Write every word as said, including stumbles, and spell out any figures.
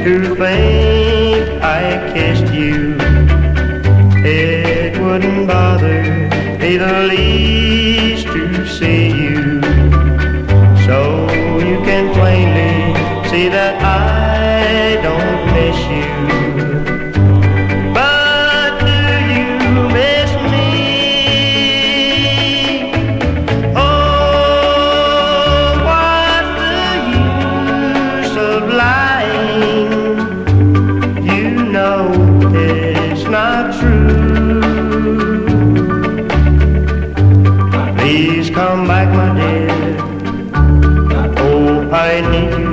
to think I kissed you. It wouldn't bother me the least to see you. So you can plainly see that I don't miss you. But do you miss me? Oh, what's the use of lying? You know it's not true. Please come back, my dear. Oh, I need you.